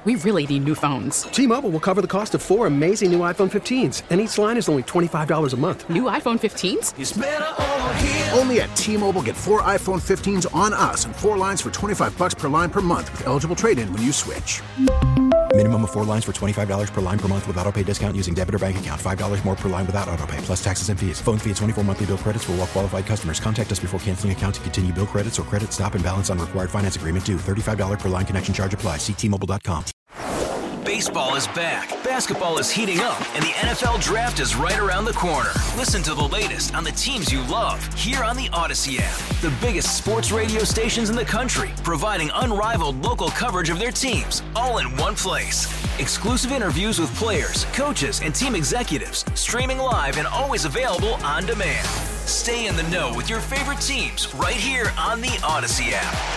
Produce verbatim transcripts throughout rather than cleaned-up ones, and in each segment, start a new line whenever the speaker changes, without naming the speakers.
We really need new phones.
T-Mobile will cover the cost of four amazing new iPhone fifteens, and each line is only twenty-five dollars a month.
New iPhone fifteens?
It's better over here.
Only at T-Mobile, get four iPhone fifteens on us and four lines for twenty-five dollars per line per month with eligible trade-in when you switch.
Minimum of four lines for twenty-five dollars per line per month with autopay discount using debit or bank account. five dollars more per line without autopay, plus taxes and fees. Phone fee at twenty-four monthly bill credits for well-qualified customers. Contact us before canceling account to continue bill credits or credit stop and balance on required finance agreement due. thirty-five dollars per line connection charge applies. See T Mobile dot com.
Baseball is back, basketball is heating up, and the N F L Draft is right around the corner. Listen to the latest on the teams you love here on the Odyssey app. The biggest sports radio stations in the country, providing unrivaled local coverage of their teams, all in one place. Exclusive interviews with players, coaches, and team executives, streaming live and always available on demand. Stay in the know with your favorite teams right here on the Odyssey app.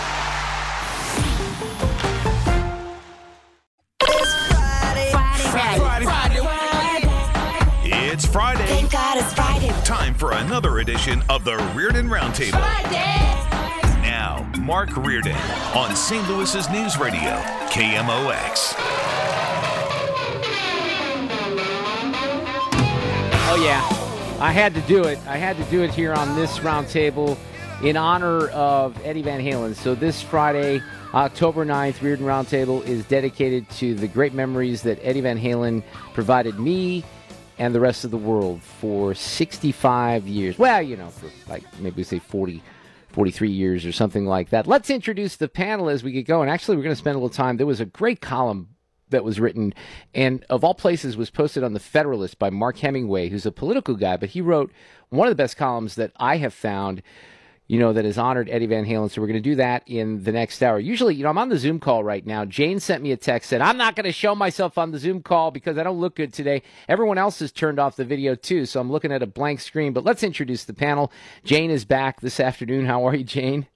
Friday. Friday.
It's Friday.
Thank God it's Friday.
Time for another edition of the Reardon Roundtable.
Friday.
Now, Mark Reardon on Saint Louis's News Radio, K M O X.
Oh, yeah. I had to do it. I had to do it here on this roundtable in honor of Eddie Van Halen. So this Friday, October ninth, Reardon Roundtable is dedicated to the great memories that Eddie Van Halen provided me and the rest of the world for sixty-five years. Well, you know, for like maybe we say forty, forty-three years or something like that. Let's introduce the panel as we get going. Actually, we're going to spend a little time. There was a great column that was written, and of all places was posted on The Federalist by Mark Hemingway, who's a political guy, but he wrote one of the best columns that I have found, you know, that has honored Eddie Van Halen. So we're going to do that in the next hour. Usually, you know, I'm on the Zoom call right now. Jane sent me a text, said, I'm not going to show myself on the Zoom call because I don't look good today. Everyone else has turned off the video too, so I'm looking at a blank screen. But let's introduce the panel. Jane is back this afternoon. How are you, Jane?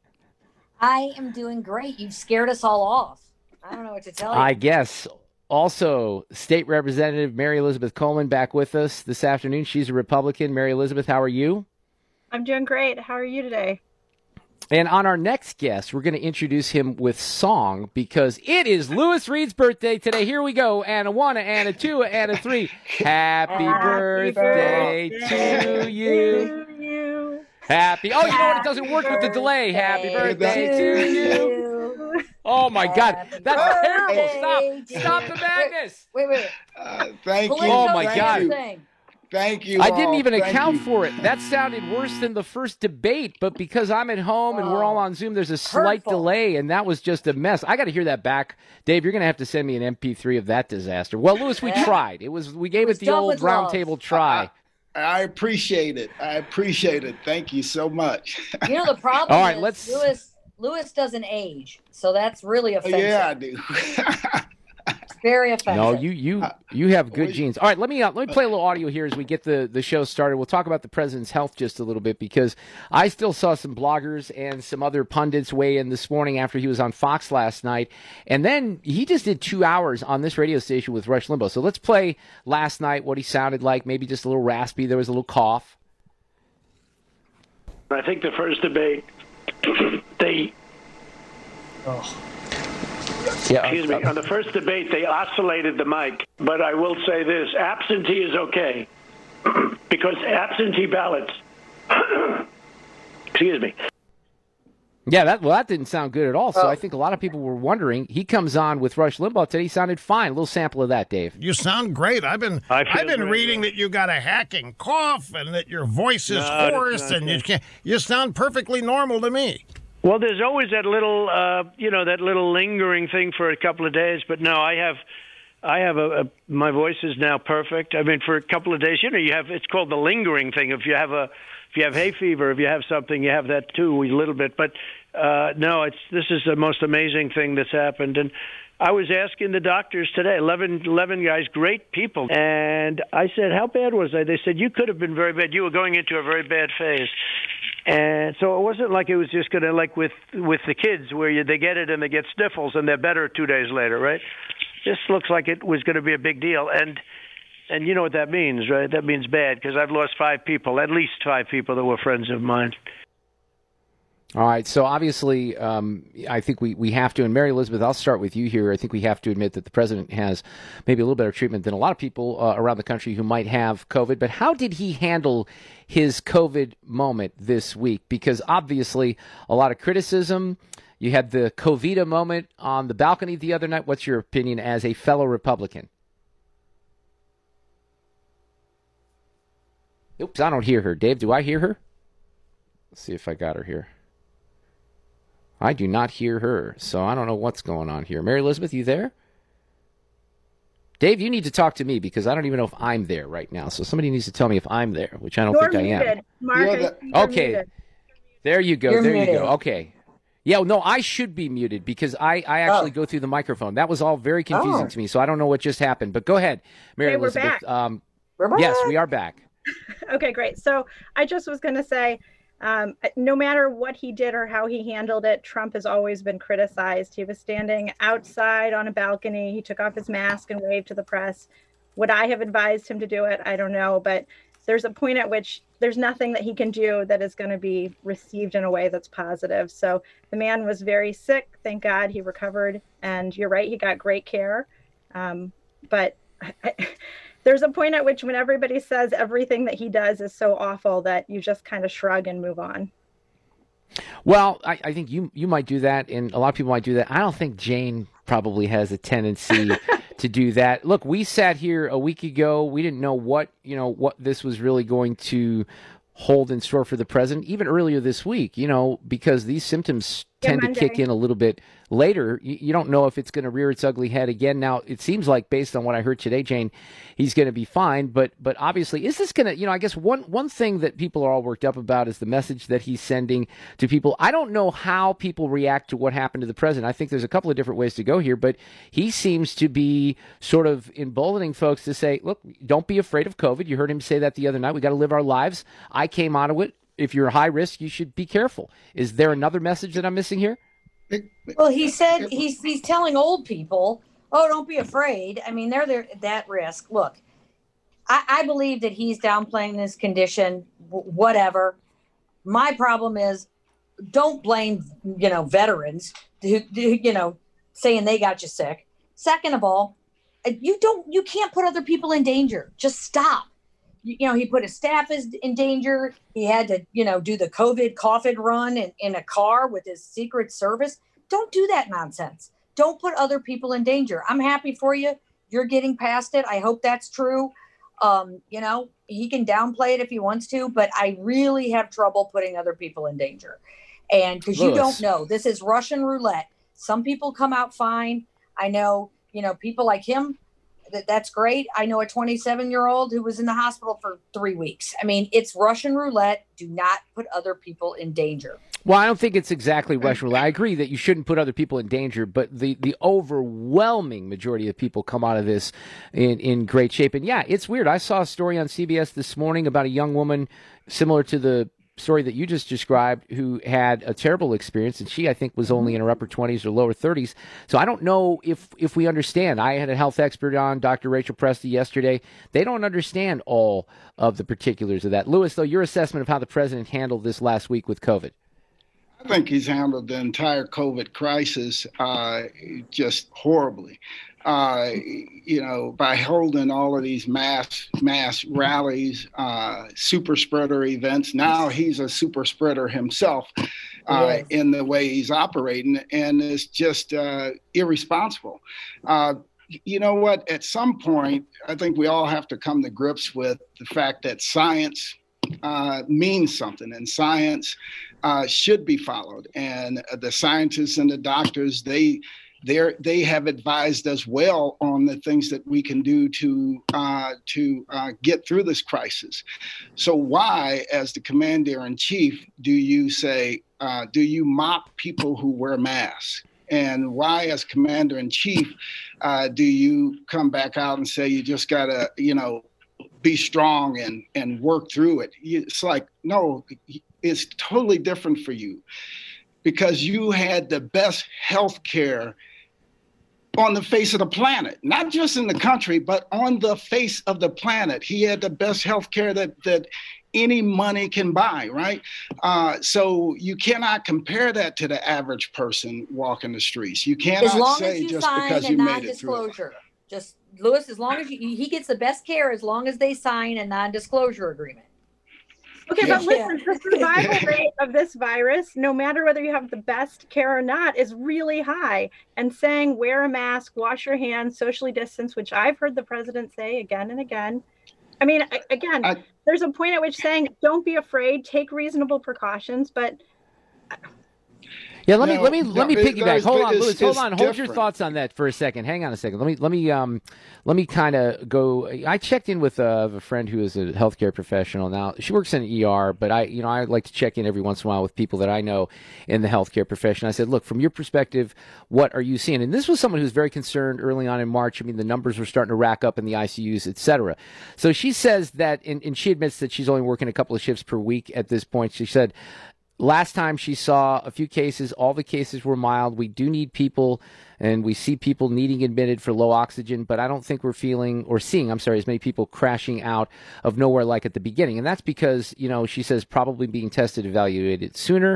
I am doing great. You've scared us all off. I don't know what to tell you.
I guess. Also, State Representative Mary Elizabeth Coleman back with us this afternoon. She's a Republican. Mary Elizabeth, how are you?
I'm doing great. How are you today?
And on our next guest, we're going to introduce him with song because it is Louis Reed's birthday today. Here we go. And a one, and a two, and a three. Happy, Happy birthday, birthday to you.
To you.
Happy. Oh, you know what? It doesn't work with the delay. Happy birthday to you. Oh, my God. That's terrible. Stop. Stop the madness.
Wait, wait.
Uh, thank you.
Oh, my
thank
God.
You. Thank you.
I didn't
all.
even
Thank
account
you.
for it. That sounded worse than the first debate, but because I'm at home and we're all on Zoom, there's a slight
Hurtful.
delay, and that was just a mess. I got to hear that back. Dave, you're going to have to send me an M P three of that disaster. Well, Louis, we tried. It was We gave it,
was
the
done
old
with love.
roundtable try.
I, I appreciate it. I appreciate it. Thank you so much.
You know, the problem
All right,
is
let's-
Louis, Louis doesn't age, so that's really offensive.
Yeah, I do.
It's very offensive.
No, you you you have good genes. All right, let me uh, let me play a little audio here as we get the, the show started. We'll talk about the president's health just a little bit because I still saw some bloggers and some other pundits weigh in this morning after he was on Fox last night, and then he just did two hours on this radio station with Rush Limbaugh. So let's play last night what he sounded like. Maybe just a little raspy. There was a little cough.
I think the first debate, they.
Oh.
Yeah,
Excuse me. On the first debate, they oscillated the mic. But I will say this: absentee is okay because absentee ballots. Excuse me.
Yeah, that well, that didn't sound good at all. So
Oh.
I think a lot of people were wondering. He comes on with Rush Limbaugh today. He sounded fine. A little sample of that, Dave.
You sound great. I've been
I feel
I've been
great.
reading that you got a hacking cough and that your voice is
No, that's
hoarse
not
and you
good.
can't. You sound perfectly normal to me.
Well, there's always that little, uh, you know, that little lingering thing for a couple of days. But no, I have, I have a, a. My voice is now perfect. I mean, for a couple of days, you know, you have. It's called the lingering thing. If you have a, if you have hay fever, if you have something, you have that too, a little bit. But uh, no, it's this is the most amazing thing that's happened. And I was asking the doctors today, eleven, eleven guys, great people, and I said, how bad was I? They said, you could have been very bad. You were going into a very bad phase. And so it wasn't like it was just going to, like with with the kids, where you, they get it and they get sniffles and they're better two days later, right? This looks like it was going to be a big deal. And and you know what that means, right? That means bad, because I've lost five people, at least five people that were friends of mine.
All right, so obviously, um, I think we, we have to, and Mary Elizabeth, I'll start with you here. I think we have to admit that the president has maybe a little better treatment than a lot of people uh, around the country who might have COVID. But how did he handle his COVID moment this week? Because obviously, a lot of criticism. You had the COVID moment on the balcony the other night. What's your opinion as a fellow Republican? Oops, I don't hear her. Dave, do I hear her? Let's see if I got her here. I do not hear her, so I don't know what's going on here. Mary Elizabeth, you there? Dave, you need to talk to me because I don't even know if I'm there right now. So somebody needs to tell me if I'm there, which I don't
You're
think
muted.
I am.
Mark, I
the-
think you're
Okay.
muted.
There you go.
You're
there
muted.
you go. Okay. Yeah, no, I should be muted because I, I actually
Oh.
go through the microphone. That was all very confusing
Oh.
to me, so I don't know what just happened. But go ahead, Mary
Okay, we're
Elizabeth.
back.
Um,
We're back.
yes, we are back.
Okay, great. So I just was going to say, um, no matter what he did or how he handled it, Trump has always been criticized. He was standing outside on a balcony. He took off his mask and waved to the press. Would I have advised him to do it? I don't know. But there's a point at which there's nothing that he can do that is going to be received in a way that's positive. So the man was very sick. Thank God he recovered. And you're right, he got great care. Um, but there's a point at which when everybody says everything that he does is so awful that you just kind of shrug and move on.
Well, I, I think you you might do that, and a lot of people might do that. I don't think Jane probably has a tendency to do that. Look, we sat here a week ago. We didn't know what you know what this was really going to hold in store for the president. Even earlier this week, you know, because these symptoms
Yeah,
tend to
Monday.
kick in a little bit later. You, you don't know if it's going to rear its ugly head again. Now, it seems like based on what I heard today, Jane, he's going to be fine. But but obviously, is this going to, you know, I guess one, one thing that people are all worked up about is the message that he's sending to people. I don't know how people react to what happened to the president. I think there's a couple of different ways to go here, but he seems to be sort of emboldening folks to say, look, don't be afraid of COVID. You heard him say that the other night. We got to live our lives. I came out of it. If you're high risk, you should be careful. Is there another message that I'm missing here?
Well, he said he's he's telling old people, "Oh, don't be afraid." I mean, they're there at that risk. Look, I, I believe that he's downplaying this condition. W- whatever. My problem is, don't blame you know veterans who, who you know saying they got you sick. Second of all, you don't you can't put other people in danger. Just stop. You, you know, he put his staff is in danger. He had to, you know, do the COVID coffin run in, in a car with his Secret Service. Don't do that nonsense. Don't put other people in danger. I'm happy for you. You're getting past it. I hope that's true. Um, you know, he can downplay it if he wants to, but I really have trouble putting other people in danger. And because you don't know, this is Russian roulette. Some people come out fine. I know, you know, people like him, that that's great. I know a twenty-seven year old who was in the hospital for three weeks. I mean, it's Russian roulette. Do not put other people in danger.
Well, I don't think it's exactly Russian roulette. I agree that you shouldn't put other people in danger, but the, the overwhelming majority of people come out of this in, in great shape. And yeah, it's weird. I saw a story on C B S this morning about a young woman similar to the story that you just described who had a terrible experience, and she, I think, was only in her upper twenties or lower thirties. So I don't know if if we understand. I had a health expert on, Doctor Rachel Presti, yesterday. They don't understand all of the particulars of that. Lewis, though, your assessment of how the president handled this last week with COVID?
I think he's handled the entire COVID crisis uh, just horribly. Uh, you know, by holding all of these mass mass rallies, uh, super spreader events. Now he's a super spreader himself uh, yes. in the way he's operating, and it's just uh, irresponsible. Uh, you know what? At some point, I think we all have to come to grips with the fact that science uh, means something, and science uh, should be followed. And the scientists and the doctors, they They're, they have advised us well on the things that we can do to uh, to uh, get through this crisis. So why, as the commander-in-chief, do you say, uh, do you mock people who wear masks? And why, as commander-in-chief, uh, do you come back out and say you just got to, you know, be strong and, and work through it? It's like, no, it's totally different for you, because you had the best health care on the face of the planet, not just in the country, but on the face of the planet. He had the best health care that, that any money can buy, right? Uh, so you cannot compare that to the average person walking the streets. You cannot
as long
say
as you
just
sign
because
a
you made it through it.
non-disclosure. Just Lewis, as long as you, he gets the best care, as long as they sign a non-disclosure agreement.
Okay,
Yeah.
but listen, the survival rate of this virus, no matter whether you have the best care or not, is really high. And saying wear a mask, wash your hands, socially distance, which I've heard the president say again and again. I mean, I, again,
I,
there's a point at which saying don't be afraid, take reasonable precautions, but.
Yeah, let me
No,
let me
no,
let me
it-
piggyback.
there's-
Hold on,
it's-
Louis. Hold
it's
on. Hold your
different.
thoughts on that for a second. Hang on a second. Let me let me um let me kind of go. I checked in with uh, a friend who is a healthcare professional. Now she works in E R, but I you know I like to check in every once in a while with people that I know in the healthcare profession. I said, look, from your perspective, what are you seeing? And this was someone who was very concerned early on in March. I mean, the numbers were starting to rack up in the I C Us, et cetera. So she says that, and, and she admits that she's only working a couple of shifts per week at this point. She said. Last time she saw a few cases, all the cases were mild. We do need people, and we see people needing admitted for low oxygen, but I don't think we're feeling or seeing, I'm sorry, as many people crashing out of nowhere like at the beginning. And that's because, you know, she says probably being tested, evaluated sooner.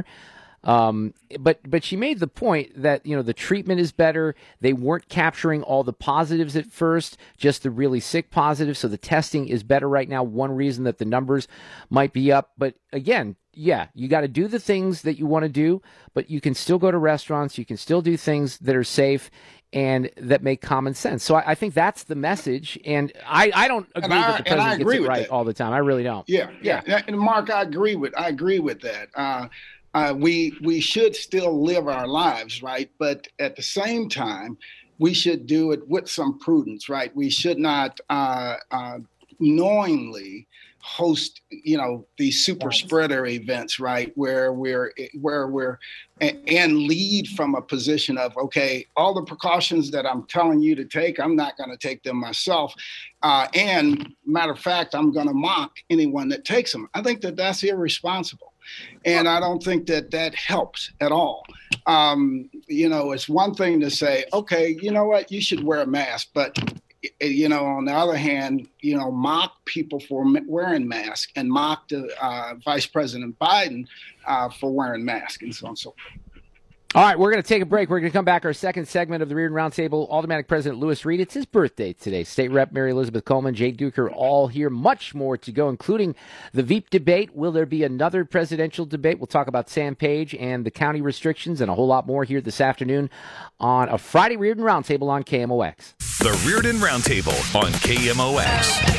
Um, but but she made the point that, you know, the treatment is better. They weren't capturing all the positives at first, just the really sick positives. So the testing is better right now. One reason that the numbers might be up. But again, yeah, you got to do the things that you want to do, but you can still go to restaurants. You can still do things that are safe and that make common sense. So I, I think that's the message. And I, I don't agree
I-
that the
and I
president gets
agree
it
with
right
that.
all the time. I really don't.
Yeah, yeah, yeah. And Mark, I agree with I agree with that. Uh, uh, we we should still live our lives, right? But at the same time, we should do it with some prudence, right? We should not uh, uh, knowingly host, you know, these super spreader events, right? Where we're where we're and lead from a position of, okay, all the precautions that I'm telling you to take, I'm not going to take them myself. Uh, and matter of fact, I'm going to mock anyone that takes them. I think that that's irresponsible. And I don't think that that helps at all. Um, you know, it's one thing to say, okay, you know what, you should wear a mask. But, you know, on the other hand, you know, mock people for wearing masks and mock the uh, Vice President Biden uh, for wearing masks and so on and so forth.
All right, we're going to take a break. We're going to come back. Our second segment of the Reardon Roundtable, Aldermanic President Louis Reed. It's his birthday today. State Rep Mary Elizabeth Coleman, Jay Duker, all here. Much more to go, including the Veep debate. Will there be another presidential debate? We'll talk about Sam Page and the county restrictions and a whole lot more here this afternoon on a Friday Reardon Roundtable on K M O X.
The Reardon Roundtable on K M O X.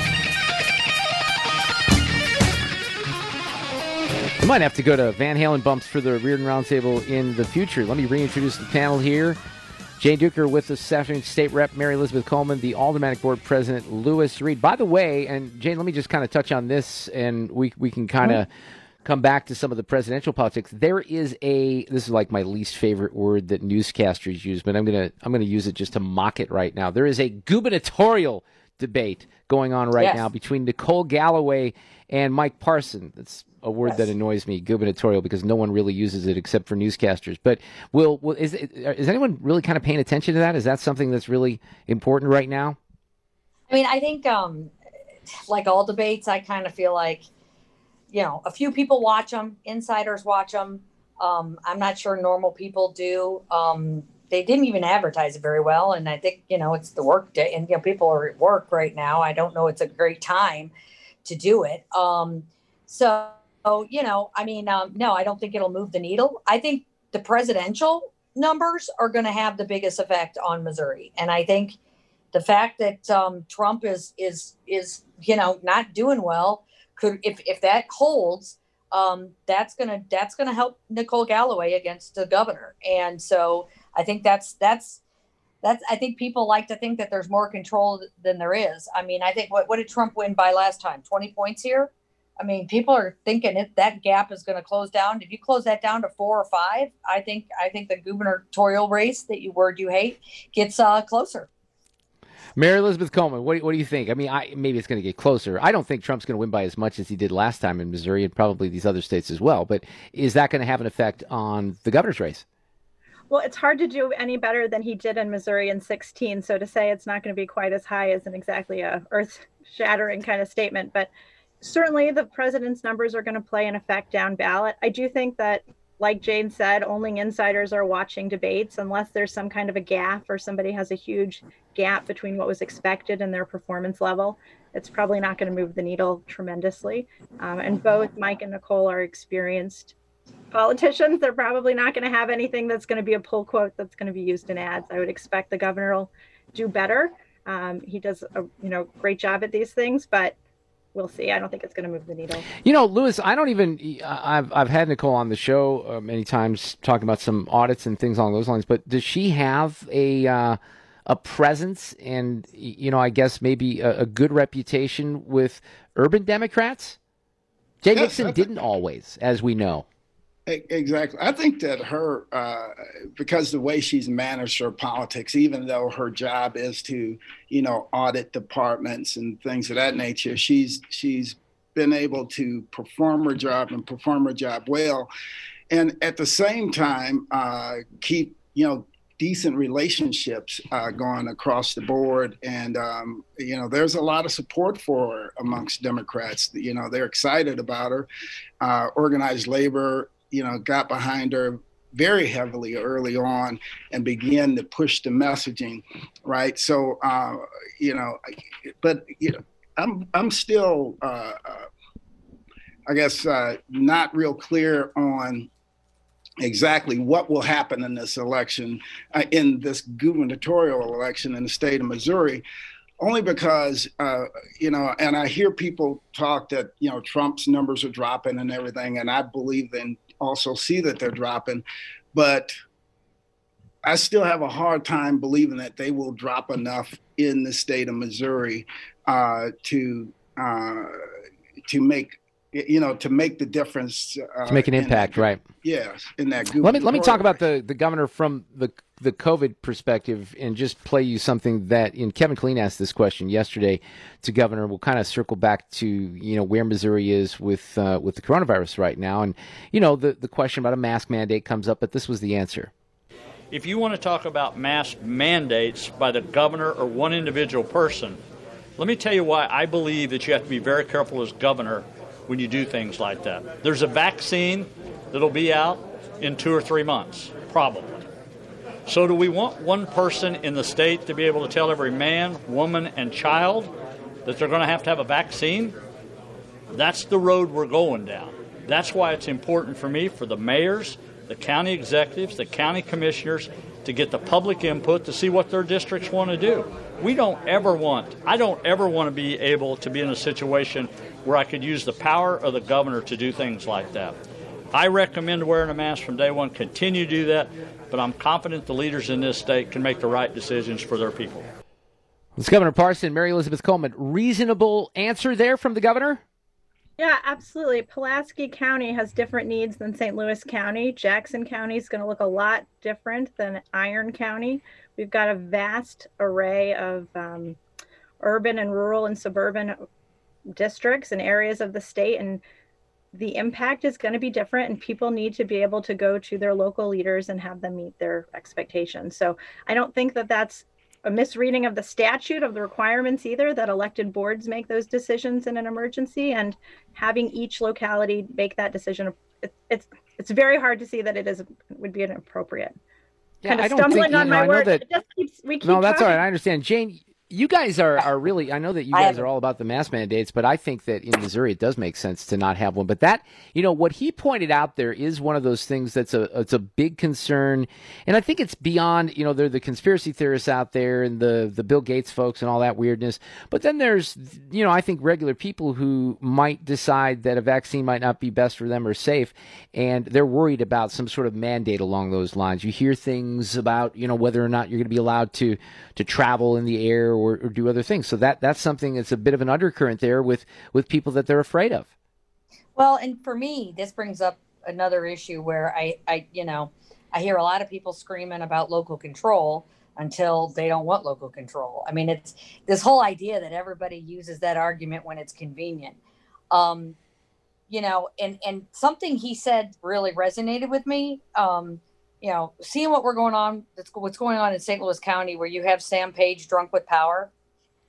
We might have to go to Van Halen bumps for the Reardon Roundtable in the future. Let me reintroduce the panel here. Jay Duker with us this afternoon, State Rep Mary Elizabeth Coleman, the Aldermanic Board President Louis Reed. By the way, and Jane, let me just kind of touch on this, and we we can kind of come back to some of the presidential politics. There is a, this is like my least favorite word that newscasters use, but I'm gonna I'm gonna use it just to mock it right now. There is a gubernatorial debate going on right
Yes.
now between Nicole Galloway and Mike Parson. That's a word
Yes.
that annoys me, gubernatorial, because no one really uses it except for newscasters. But will, will is is anyone really kind of paying attention to that? Is that something that's really important right now?
I mean, I think, um, like all debates, I kind of feel like, you know, a few people watch them, insiders watch them. Um, I'm not sure normal people do. Um, they didn't even advertise it very well. And I think, you know, it's the work day and, you know, people are at work right now. I don't know. It's a great time to do it. Um, so, you know, I mean, um, no, I don't think it'll move the needle. I think the presidential numbers are going to have the biggest effect on Missouri. And I think the fact that um, Trump is, is, is, you know, not doing well could, if, if that holds, um, that's going to, that's going to help Nicole Galloway against the governor. And so I think that's, that's, that's, I think people like to think that there's more control than there is. I mean, I think what, what did Trump win by last time? twenty points here. I mean, people are thinking it, that gap is going to close down. If you close that down to four or five, I think, I think the gubernatorial race, that you word you hate, gets uh, closer.
Mary Elizabeth Coleman, what, what do you think? I mean, I, maybe it's going to get closer. I don't think Trump's going to win by as much as he did last time in Missouri and probably these other states as well. But is that going to have an effect on the governor's race?
Well, it's hard to do any better than he did in Missouri in sixteen. So to say it's not going to be quite as high isn't exactly a earth-shattering kind of statement. But certainly the president's numbers are going to play an effect down ballot. I do think that, like Jane said, only insiders are watching debates unless there's some kind of a gaffe or somebody has a huge gap between what was expected and their performance level. It's probably not going to move the needle tremendously. Um, and both Mike and Nicole are experienced politicians. They're probably not going to have anything that's going to be a pull quote that's going to be used in ads. I would expect the governor will do better. Um, he does a you know great job at these things, but we'll see. I don't think it's going to move the needle.
You know, Lewis, I don't even, I've I've had Nicole on the show uh, many times talking about some audits and things along those lines, but does she have a uh, a presence and, you know, I guess maybe a, a good reputation with urban Democrats? Jay
Yes,
Nixon
I think-
didn't always, as we know.
E- Exactly. I think that her, uh, because the way she's managed her politics, even though her job is to, you know, audit departments and things of that nature, she's she's been able to perform her job and perform her job well, and at the same time uh, keep, you know, decent relationships uh, going across the board. And, um, you know, there's a lot of support for her amongst Democrats. You know, they're excited about her. Uh, organized labor, you know, got behind her very heavily early on and began to push the messaging, right? So, uh, you know, but, you know, I'm, I'm still, uh, uh, I guess, uh, not real clear on exactly what will happen in this election, uh, in this gubernatorial election in the state of Missouri, only because, uh, you know, and I hear people talk that, you know, Trump's numbers are dropping and everything, and I believe and also see that they're dropping, but I still have a hard time believing that they will drop enough in the state of Missouri uh, to uh, to make, you know, to make the difference. Uh,
To make an
in
impact,
that,
right.
Yes, in that
Let me let me talk
gubernatorial
about the, the governor from the the COVID perspective and just play you something that, and Kevin Killeen asked this question yesterday to Governor. We'll kind of circle back to, you know, where Missouri is with uh, with the coronavirus right now. And, you know, the, the question about a mask mandate comes up, but this was the answer.
If you want to talk about mask mandates by the governor or one individual person, let me tell you why I believe that you have to be very careful as governor when you do things like that. There's a vaccine that'll be out in two or three months, probably. So do we want one person in the state to be able to tell every man, woman, and child that they're going to have to have a vaccine? That's the road we're going down. That's why it's important for me, for the mayors, the county executives, the county commissioners, to get the public input to see what their districts want to do. We don't ever want, I don't ever want to be able to be in a situation where I could use the power of the governor to do things like that. I recommend wearing a mask from day one, continue to do that, but I'm confident the leaders in this state can make the right decisions for their people.
It's Governor Parson, Mary Elizabeth Coleman. Reasonable answer there from the governor?
Yeah, absolutely. Pulaski County has different needs than Saint Louis County. Jackson County is going to look a lot different than Iron County. We've got a vast array of um, urban and rural and suburban districts and areas of the state, and the impact is going to be different, and people need to be able to go to their local leaders and have them meet their expectations. So I don't think that that's a misreading of the statute, of the requirements either, that elected boards make those decisions in an emergency, and having each locality make that decision. It, it's it's very hard to see that it is would be inappropriate.
Yeah,
kind of
I don't
stumbling
think,
on
you know,
my
I know
words.
that-
It just keeps, we keep
No, that's all
talking.
right. I understand. Jane, you guys are, are really, I know that you
I
guys
haven't-
are all about the mask mandates, but I think that in Missouri it does make sense to not have one. But that, you know, what he pointed out there is one of those things that's a, it's a big concern. And I think it's beyond, you know, there are the conspiracy theorists out there and the, the Bill Gates folks and all that weirdness. But then there's, you know, I think regular people who might decide that a vaccine might not be best for them or safe. And they're worried about some sort of mandate along those lines. You hear things about, you know, whether or not you're going to be allowed to, to travel in the air or, or do other things. So that that's something that's a bit of an undercurrent there with, with people that they're afraid of.
Well, and for me, this brings up another issue where I, I, you know, I hear a lot of people screaming about local control until they don't want local control. I mean, it's this whole idea that everybody uses that argument when it's convenient. Um, you know, and, and something he said really resonated with me. Um, you know, seeing what we're going on, what's going on in Saint Louis County, where you have Sam Page drunk with power.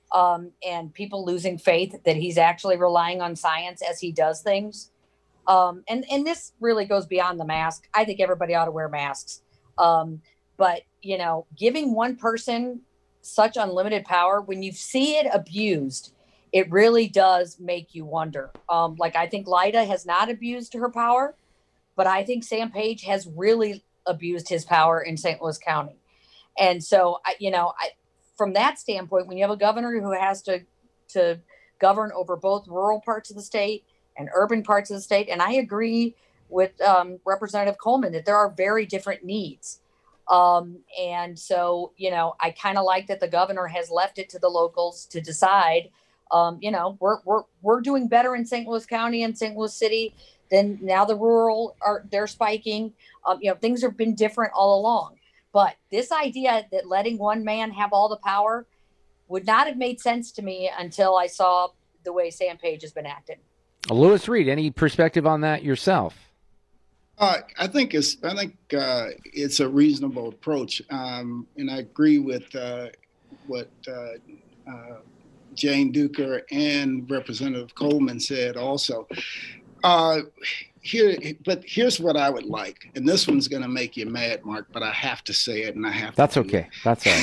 um, and people losing faith that he's actually relying on science as he does things. Um, and, and this really goes beyond the mask. I think everybody ought to wear masks. Um, but, you know, giving one person such unlimited power, when you see it abused, it really does make you wonder. Um, like, I think Lyda has not abused her power, but I think Sam Page has really abused his power in Saint Louis County. And so, I, you know, I, from that standpoint, when you have a governor who has to, to govern over both rural parts of the state and urban parts of the state, and I agree with um, Representative Coleman that there are very different needs. Um, and so, you know, I kind of like that the governor has left it to the locals to decide. Um, you know, we're, we're, we're doing better in Saint Louis County and Saint Louis City than now the rural are, they're spiking. Um, you know, things have been different all along, but this idea that letting one man have all the power would not have made sense to me until I saw the way Sam Page has been acting.
Louis Reed, any perspective on that yourself?
Uh, I think it's I think uh, it's a reasonable approach, um, and I agree with uh, what uh, uh, Jane Duker and Representative Coleman said also. Uh, here, but here's what I would like, and this one's going to make you mad, Mark, but I have to say it, and I have.
That's
to
okay. That's all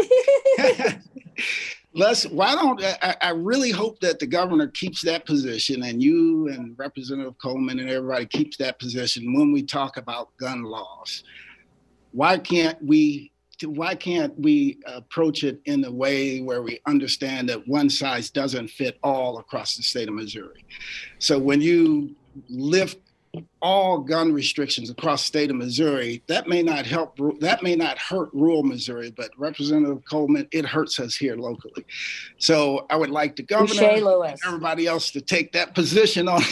right.
Let's. Why don't I, I really hope that the governor keeps that position, and you and Representative Coleman and everybody keeps that position when we talk about gun laws. Why can't we? Why can't we approach it in a way where we understand that one size doesn't fit all across the state of Missouri? So when you lift all gun restrictions across the state of Missouri, that may not help, that may not hurt rural Missouri, but Representative Coleman, it hurts us here locally. So I would like the governor
Touché,
and everybody else to take that position on.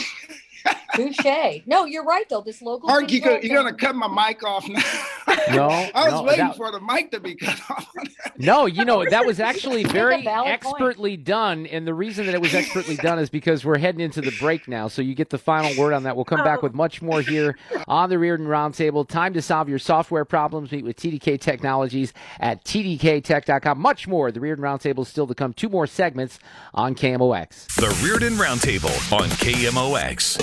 Touché. No, you're right, though. This local.
Mark, you go, you're going to cut my mic off now.
No,
I was
no,
waiting
that,
for the mic to be cut off.
No, you know, that was actually very
valid
expertly
point.
done. And the reason that it was expertly done is because we're heading into the break now. So you get the final word on that. We'll come back with much more here on the Reardon Roundtable. Time to solve your software problems. Meet with T D K Technologies at T D K tech dot com. Much more. The Reardon Roundtable is still to come. Two more segments on K M O X.
The Reardon Roundtable on K M O X.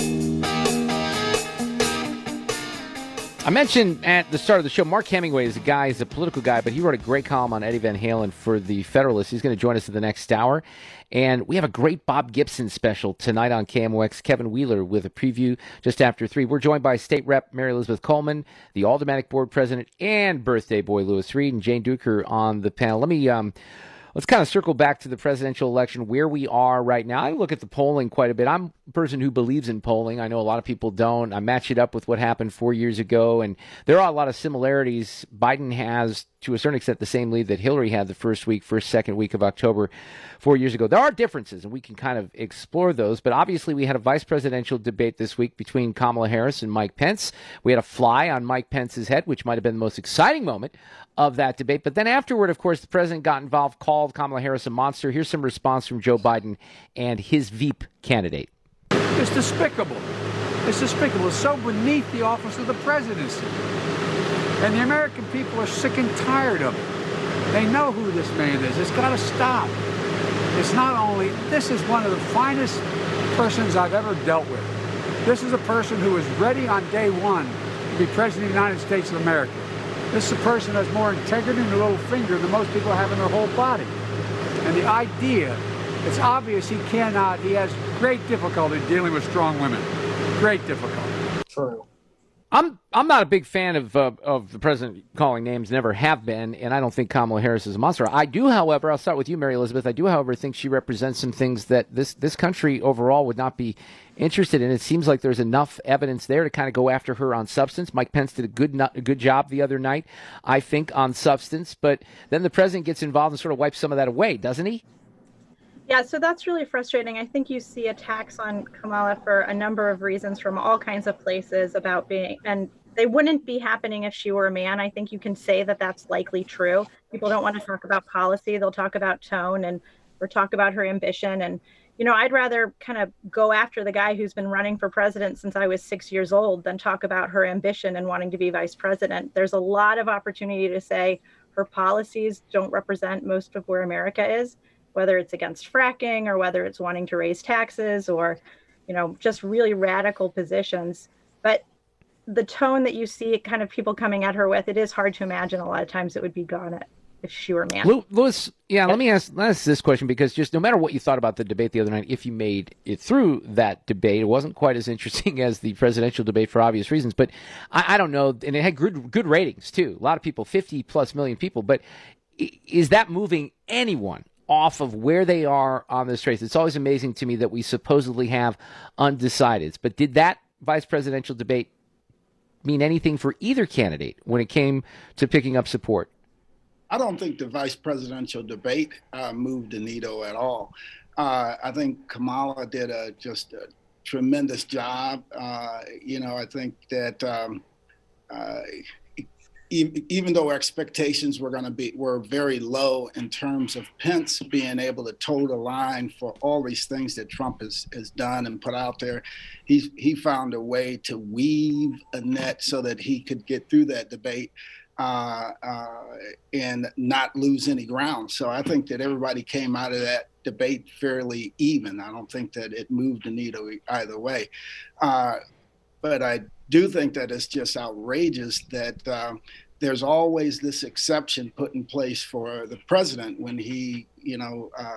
I mentioned at the start of the show, Mark Hemingway is a guy, he's a political guy, but he wrote a great column on Eddie Van Halen for The Federalist. He's going to join us in the next hour. And we have a great Bob Gibson special tonight on K M O X. Kevin Wheeler with a preview just after three. We're joined by State Rep Mary Elizabeth Coleman, the Aldermanic Board President, and birthday boy Louis Reed, and Jane Duker on the panel. Let me... Um, Let's kind of circle back to the presidential election, where we are right now. I look at the polling quite a bit. I'm a person who believes in polling. I know a lot of people don't. I match it up with what happened four years ago, and there are a lot of similarities. Biden has, to a certain extent, the same lead that Hillary had the first week, first, second week of October four years ago. There are differences, and we can kind of explore those, but obviously we had a vice presidential debate this week between Kamala Harris and Mike Pence. We had a fly on Mike Pence's head, which might have been the most exciting moment of that debate. But then afterward, of course, the president got involved, called Kamala Harris a monster. Here's some response from Joe Biden and his Veep candidate.
It's despicable. It's despicable. It's so beneath the office of the presidency. And the American people are sick and tired of it. They know who this man is. It's got to stop. It's not only, this is one of the finest persons I've ever dealt with. This is a person who was ready on day one to be president of the United States of America. This is a person who has more integrity in the little finger than most people have in their whole body. And the idea, it's obvious he cannot, he has great difficulty dealing with strong women. Great difficulty.
True.
I'm I'm not a big fan of uh, of the president calling names, never have been, and I don't think Kamala Harris is a monster. I do, however, I'll start with you, Mary Elizabeth. I do, however, think she represents some things that this, this country overall would not be interested in. It seems like there's enough evidence there to kind of go after her on substance. Mike Pence did a good a good job the other night, I think, on substance, but then the president gets involved and sort of wipes some of that away, doesn't he?
Yeah, so that's really frustrating. I think you see attacks on Kamala for a number of reasons from all kinds of places about being, and they wouldn't be happening if she were a man. I think you can say that that's likely true. People don't want to talk about policy. They'll talk about tone and or talk about her ambition. And, you know, I'd rather kind of go after the guy who's been running for president since I was six years old than talk about her ambition and wanting to be vice president. There's a lot of opportunity to say her policies don't represent most of where America is. whether it's against fracking or whether it's wanting to raise taxes or, you know, just really radical positions. But the tone that you see kind of people coming at her with, it is hard to imagine a lot of times it would be gone at if she were man.
Louis, yeah, let me ask, let ask this question, because just no matter what you thought about the debate the other night, if you made it through that debate, it wasn't quite as interesting as the presidential debate for obvious reasons, but I, I don't know, and it had good, good ratings too. A lot of people, fifty plus million people, but is that moving anyone off of where they are on this race? It's always amazing to me that we supposedly have undecideds, but did that vice presidential debate mean anything for either candidate when it came to picking up support?
I don't think the vice presidential debate uh, moved the needle at all. Uh, I think Kamala did a just a tremendous job. Uh, you know, I think that um, uh, e- even though expectations were going to be were very low in terms of Pence being able to toe the line for all these things that Trump has, has done and put out there, he he found a way to weave a net so that he could get through that debate. Uh, uh, and not lose any ground. So I think that everybody came out of that debate fairly even. I don't think that it moved the needle either way. Uh, but I do think that it's just outrageous that um, there's always this exception put in place for the president when he, you know, uh,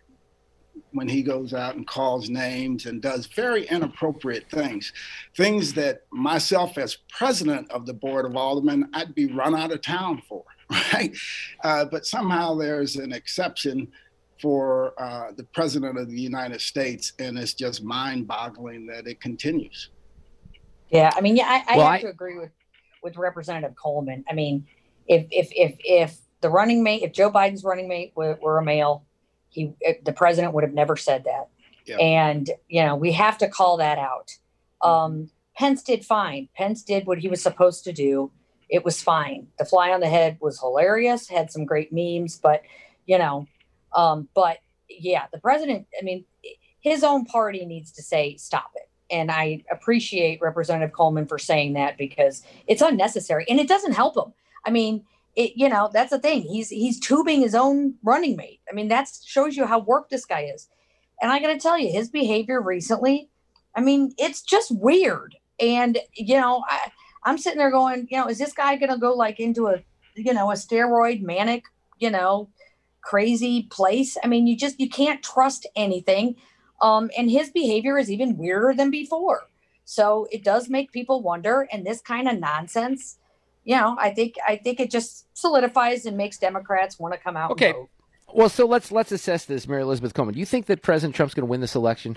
when he goes out and calls names and does very inappropriate things, things that myself as president of the Board of Aldermen, I'd be run out of town for, right? Uh, but somehow there's an exception for uh, the president of the United States, and it's just mind-boggling that it continues.
Yeah, I mean, yeah, I, I
well,
have
I...
to agree with, with Representative Coleman. I mean, if if if if the running mate, if Joe Biden's running mate were, were a male, He, the president would have never said that. Yeah. And, you know, we have to call that out. Um, Pence did fine. Pence did what he was supposed to do. It was fine. The fly on the head was hilarious, had some great memes, but, you know, um, but yeah, the president, I mean, his own party needs to say, stop it. And I appreciate Representative Coleman for saying that because it's unnecessary and it doesn't help him. I mean, It, you know, that's the thing. He's he's tubing his own running mate. I mean, that shows you how worked this guy is. And I got to tell you, his behavior recently, I mean, it's just weird. And, you know, I, I'm sitting there going, you know, is this guy going to go like into a, you know, a steroid manic, you know, crazy place? I mean, you just you can't trust anything. Um, and his behavior is even weirder than before. So it does make people wonder. And this kind of nonsense, you know, I think I think it just solidifies and makes Democrats want to come out.
Okay.
And vote.
Well, so let's let's assess this, Mary Elizabeth Coleman. Do you think that President Trump's going to win this election?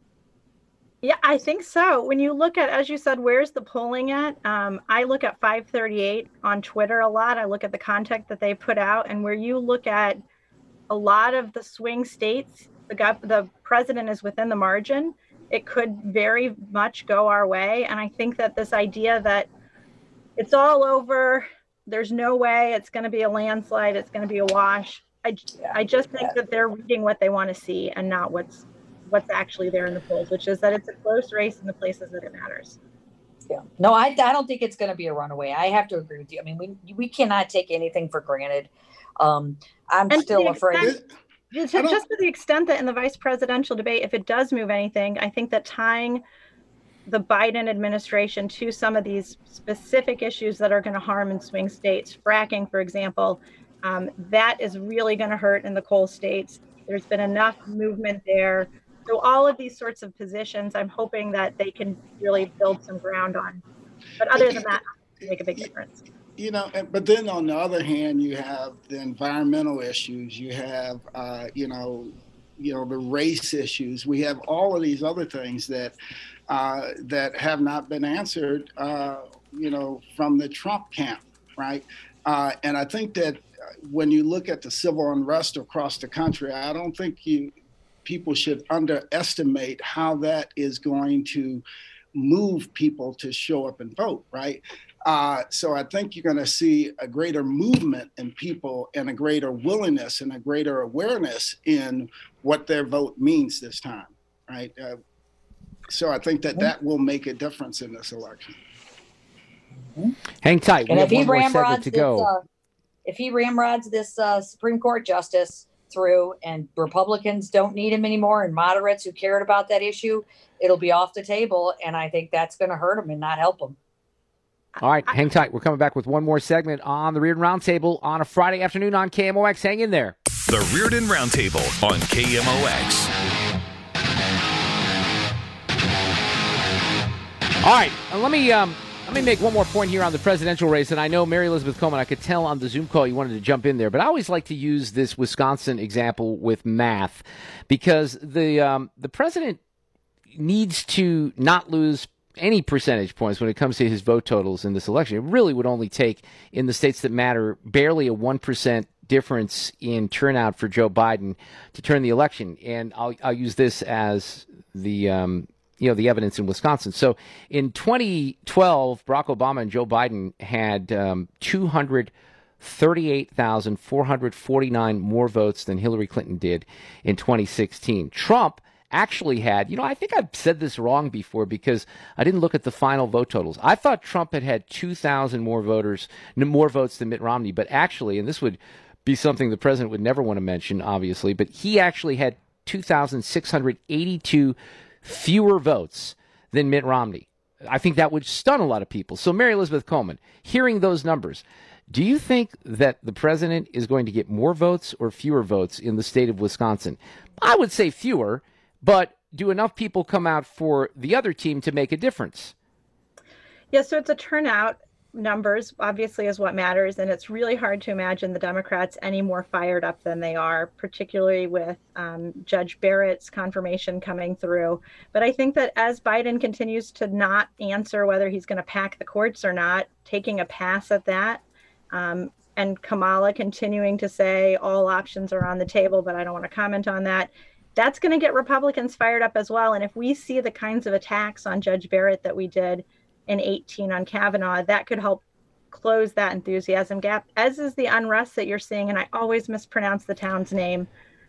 Yeah, I think so. When you look at, as you said, where's the polling at? Um, I look at five thirty-eight on Twitter a lot. I look at the content that they put out, and where you look at a lot of the swing states, the gov- the president is within the margin. It could very much go our way, and I think that this idea that it's all over, there's no way it's going to be a landslide, it's going to be a wash. I, I just think that they're reading what they want to see and not what's what's actually there in the polls, which is that it's a close race in the places that it matters.
Yeah. No, I, I don't think it's going to be a runaway. I have to agree with you. I mean, we we cannot take anything for granted. Um, I'm
And
still
to the
afraid.
extent- Just, just to the extent that in the vice presidential debate, if it does move anything, I think that tying the Biden administration to some of these specific issues that are going to harm in swing states, fracking, for example, um, that is really going to hurt in the coal states. There's been enough movement there. So all of these sorts of positions, I'm hoping that they can really build some ground on. But other than that, it'll make a big difference.
You know, but then on the other hand, you have the environmental issues. You have, uh, you know, you know, the race issues. We have all of these other things that uh, that have not been answered, uh, you know, from the Trump camp, right? Uh, and I think that when you look at the civil unrest across the country, I don't think you people should underestimate how that is going to move people to show up and vote, right? Uh, so I think you're going to see a greater movement in people and a greater willingness and a greater awareness in what their vote means this time, right? Uh, so I think that that will make a difference in this election.
Hang tight. We
And
have
if he
one more segment
ramrods
to
this,
go.
uh, if he ramrods this uh, Supreme Court justice, through, and Republicans don't need him anymore, and moderates who cared about that issue, it'll be off the table, and I think that's going to hurt him and not help him.
All right, hang tight. We're coming back with one more segment on the Reardon Roundtable on a Friday afternoon on K M O X. Hang in there.
The Reardon Roundtable on K M O X.
All right, uh, let me um, let me make one more point here on the presidential race. And I know Mary Elizabeth Coleman, I could tell on the Zoom call you wanted to jump in there, but I always like to use this Wisconsin example with math because the um, the president needs to not lose any percentage points when it comes to his vote totals in this election. It really would only take, in the states that matter, barely a one percent difference in turnout for Joe Biden to turn the election. And I'll, I'll use this as the um, you know the evidence in Wisconsin. So in twenty twelve, Barack Obama and Joe Biden had um, two hundred thirty-eight thousand four hundred forty-nine more votes than Hillary Clinton did in twenty sixteen. Trump actually had, you know, I think I've said this wrong before because I didn't look at the final vote totals. I thought Trump had had two thousand more voters, more votes than Mitt Romney, but actually, and this would be something the president would never want to mention, obviously, but he actually had two thousand six hundred eighty-two fewer votes than Mitt Romney. I think that would stun a lot of people. So, Mary Elizabeth Coleman, hearing those numbers, do you think that the president is going to get more votes or fewer votes in the state of Wisconsin? I would say fewer. But do enough people come out for the other team to make a difference?
Yeah, so it's a turnout. Numbers, obviously, is what matters. And it's really hard to imagine the Democrats any more fired up than they are, particularly with um, Judge Barrett's confirmation coming through. But I think that as Biden continues to not answer whether he's going to pack the courts or not, taking a pass at that, um, and Kamala continuing to say all options are on the table, but I don't want to comment on that, that's going to get Republicans fired up as well. And if we see the kinds of attacks on Judge Barrett that we did in eighteen on Kavanaugh, that could help close that enthusiasm gap, as is the unrest that you're seeing. And I always mispronounce the town's name,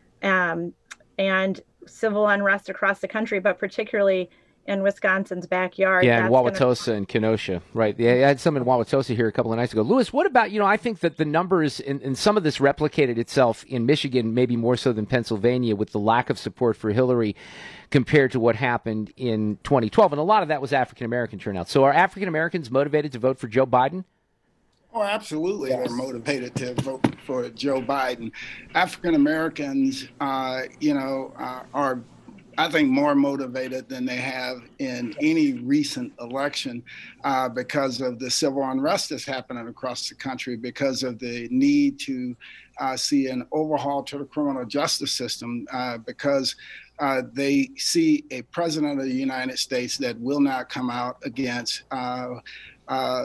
um, and civil unrest across the country, but particularly in Wisconsin's backyard.
Yeah, in Wauwatosa
gonna...
and Kenosha, right? Yeah, I had some in Wauwatosa here a couple of nights ago. Lewis, what about, you know, I think that the numbers, and, and some of this replicated itself in Michigan, maybe more so than Pennsylvania, with the lack of support for Hillary compared to what happened in twenty twelve. And a lot of that was African-American turnout. So are African-Americans motivated to vote for Joe Biden?
Oh, absolutely. Yes. They're motivated to vote for Joe Biden. African-Americans, uh, you know, uh, are I think more motivated than they have in any recent election uh, because of the civil unrest that's happening across the country, because of the need to uh, see an overhaul to the criminal justice system, uh, because uh, they see a president of the United States that will not come out against uh, uh,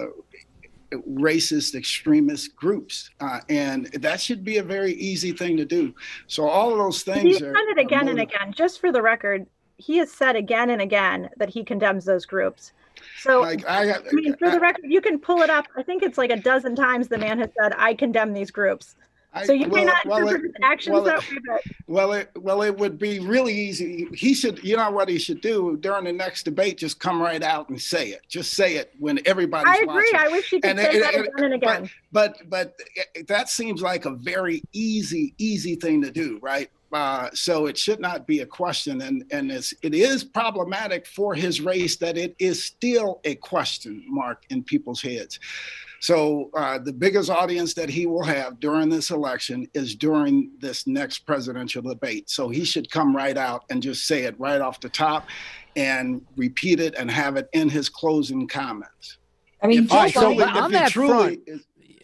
racist extremist groups, uh, and that should be a very easy thing to do. So all of those things
He's
are,
done it again and again. Just for the record, he has said again and again that he condemns those groups. So
like, I,
I mean, for the record, you can pull it up. I think it's like a dozen times the man has said, "I condemn these groups." So you
well,
may not
well,
interpret
it,
his actions
well,
that
it,
way, but
well, it well, it would be really easy. He should, you know, what he should do during the next debate: just come right out and say it. Just say it when everybody's
I agree.
watching.
I wish he could
and,
say
and,
that
and,
again and again.
But, but but that seems like a very easy, easy thing to do, right? Uh, so it should not be a question, and and it's, it is problematic for his race that it is still a question mark in people's heads. So uh, the biggest audience that he will have during this election is during this next presidential debate. So he should come right out and just say it right off the top and repeat it and have it in his closing comments.
I mean,
if
all right, so
truly,
on
if
that
truly
front,
is,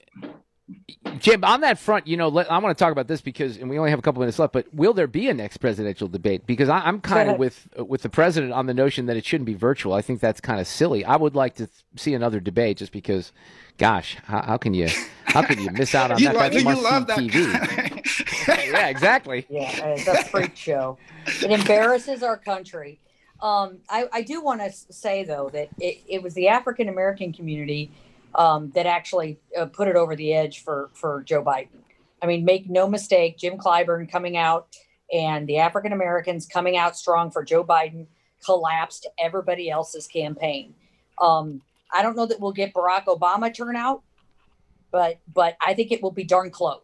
Jim, on that front, you know, let, I want to talk about this because, and we only have a couple minutes left, but will there be a next presidential debate? Because I, I'm kind of with with the president on the notion that it shouldn't be virtual. I think that's kind of silly. I would like to th- see another debate just because, gosh, how, how can you how can you miss out on
you
that?
love,
That's
you love
must-see
that.
T V. Yeah, exactly.
Yeah, it's a freak show. It embarrasses our country. Um, I, I do want to say, though, that it, it was the African-American community um, that actually uh, put it over the edge for, for Joe Biden. I mean, make no mistake, Jim Clyburn coming out and the African-Americans coming out strong for Joe Biden collapsed everybody else's campaign. Um, I don't know that we'll get Barack Obama turnout, but but I think it will be darn close.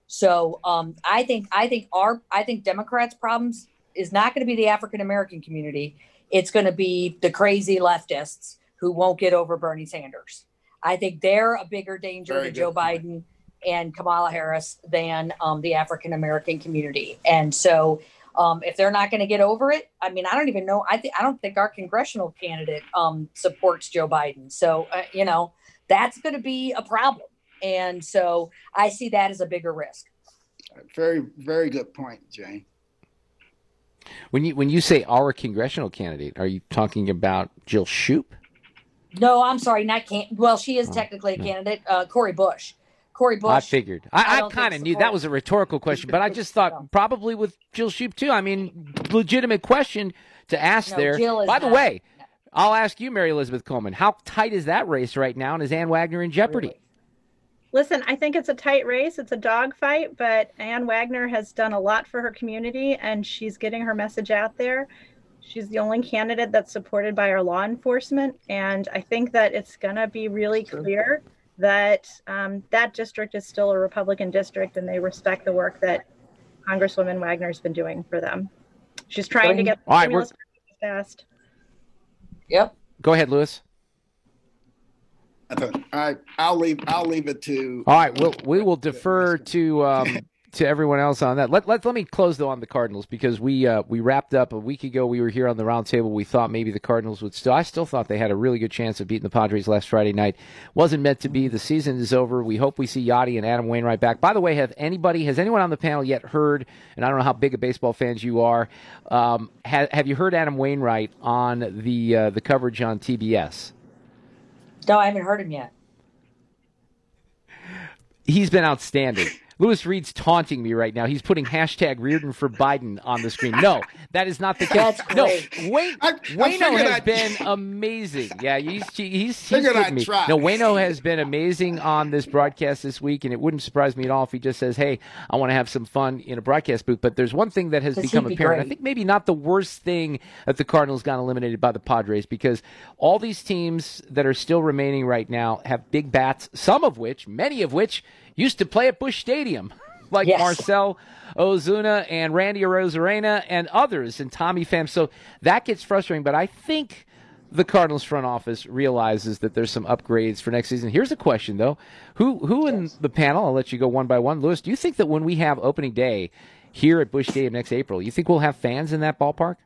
So um, I think I think our I think Democrats' problems is not going to be the African American community. It's going to be the crazy leftists who won't get over Bernie Sanders. I think they're a bigger danger
Very
to
good
Joe
point.
Biden and Kamala Harris than um, the African American community. And so um, if they're not going to get over it, I mean, I don't even know. I think I don't think our congressional candidate um, supports Joe Biden. So, uh, you know, that's going to be a problem. And so I see that as a bigger risk.
Very, very good point, Jane.
When you when you say our congressional candidate, are you talking about Jill Shoup?
No, I'm sorry, not can. Well, she is technically a candidate. Uh, Cori Bush. Cori Bush.
I figured. I, I,
don't
kind of
think
knew that was a rhetorical question, but I just thought probably with Jill Shoup too. I mean, legitimate question to ask
No,
there.
Jill is
By the
not.
way, I'll ask you, Mary Elizabeth Coleman, how tight is that race right now, and is Ann Wagner in jeopardy?
Listen, I think it's a tight race. It's a dogfight, but Ann Wagner has done a lot for her community, and she's getting her message out there. She's the only candidate that's supported by our law enforcement, and I think that it's going to be really clear that um, that district is still a Republican district, and they respect the work that Congresswoman Wagner's been doing for them. She's trying to get the
All right, we're-
stimulus passed.
Yep.
Go ahead, Lewis.
I, I'll leave. I'll leave it to.
All right, we'll, we will defer to um, to everyone else on that. Let, let, let me close, though, on the Cardinals, because we uh, we wrapped up a week ago. We were here on the round table. We thought maybe the Cardinals would still – I still thought they had a really good chance of beating the Padres last Friday night. Wasn't meant to be. The season is over. We hope we see Yachty and Adam Wainwright back. By the way, have anybody – has anyone on the panel yet heard – and I don't know how big of baseball fans you are um, – have, have you heard Adam Wainwright on the uh, the coverage on T B S?
No, I haven't heard him yet.
He's been outstanding. Lewis Reed's taunting me right now. He's putting hashtag Reardon for Biden on the screen. No, that is not the case.
That's
No,
great.
Wayne,
I- I
Wayno
figured
has
I'd-
been amazing. Yeah, he's he's, he's
Figured
kidding
I'd
me.
try.
No, Wayno has been amazing on this broadcast this week, and it wouldn't surprise me at all if he just says, hey, I want to have some fun in a broadcast booth. But there's one thing that has
'Cause
become
he'd be
apparent. I
great.
think maybe not the worst thing that the Cardinals got eliminated by the Padres, because all these teams that are still remaining right now have big bats, some of which, many of which, used to play at Busch Stadium, like
Yes.
Marcell Ozuna and Randy Arozarena and others, and Tommy Pham. So that gets frustrating, but I think the Cardinals front office realizes that there's some upgrades for next season. Here's a question, though. Who who in the panel, I'll let you go one by one. Lewis, do you think that when we have opening day here at Busch Stadium next April, you think we'll have fans in that ballpark?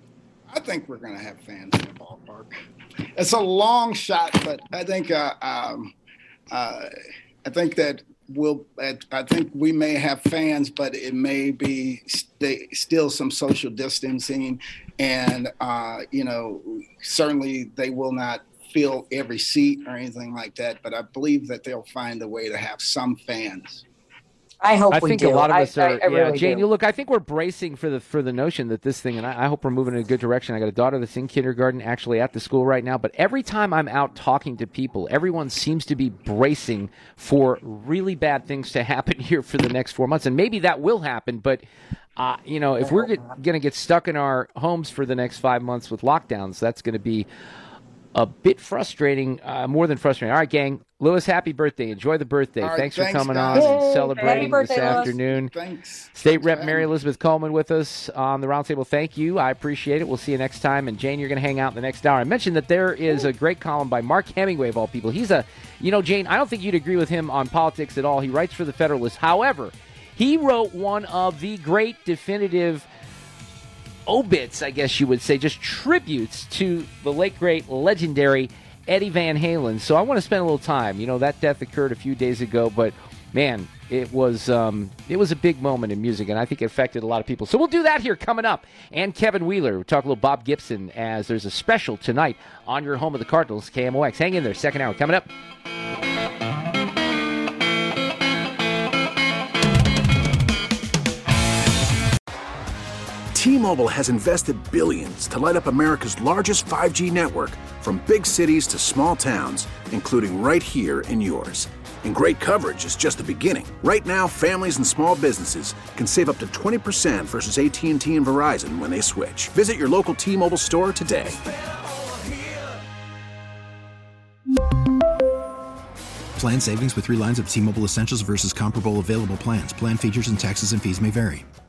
I think we're going to have fans in the ballpark. It's a long shot, but I think uh, um, uh, I think that we'll. I think we may have fans, but it may be st- still some social distancing, and uh, you know, certainly they will not fill every seat or anything like that. But I believe that they'll find a way to have some fans.
I hope
I
we
think
do.
a lot of
I-
us are.
I, I
yeah,
really
Jane,
do.
you look. I think we're bracing for the for the notion that this thing, and I, I hope we're moving in a good direction. I got a daughter that's in kindergarten, actually at the school right now. But every time I'm out talking to people, everyone seems to be bracing for really bad things to happen here for the next four months, and maybe that will happen. But uh, you know, if we're going to get stuck in our homes for the next five months with lockdowns, that's going to be a bit frustrating, uh, more than frustrating. All right, gang. Lewis, happy birthday. Enjoy the birthday.
All right,
thanks,
thanks,
for coming
guys.
on and
Yay.
celebrating
Happy birthday,
this
Lewis.
afternoon.
Thanks.
State
Thanks
Rep
for
Mary
having me.
Elizabeth Coleman with us on the roundtable. Thank you. I appreciate it. We'll see you next time. And Jane, you're going to hang out in the next hour. I mentioned that there is a great column by Mark Hemingway, of all people. He's a, you know, Jane, I don't think you'd agree with him on politics at all. He writes for the Federalist. However, he wrote one of the great definitive obits, I guess you would say, just tributes to the late, great, legendary Eddie Van Halen. So I want to spend a little time. You know, that death occurred a few days ago, but man, it was um, it was a big moment in music, and I think it affected a lot of people. So we'll do that here coming up. And Kevin Wheeler, we'll talk a little Bob Gibson, as there's a special tonight on your home of the Cardinals, K M O X. Hang in there, second hour coming up.
T-Mobile has invested billions to light up America's largest five G network, from big cities to small towns, including right here in yours. And great coverage is just the beginning. Right now, families and small businesses can save up to twenty percent versus A T and T and Verizon when they switch. Visit your local T-Mobile store today.
Plan savings with three lines of T-Mobile Essentials versus comparable available plans. Plan features and taxes and fees may vary.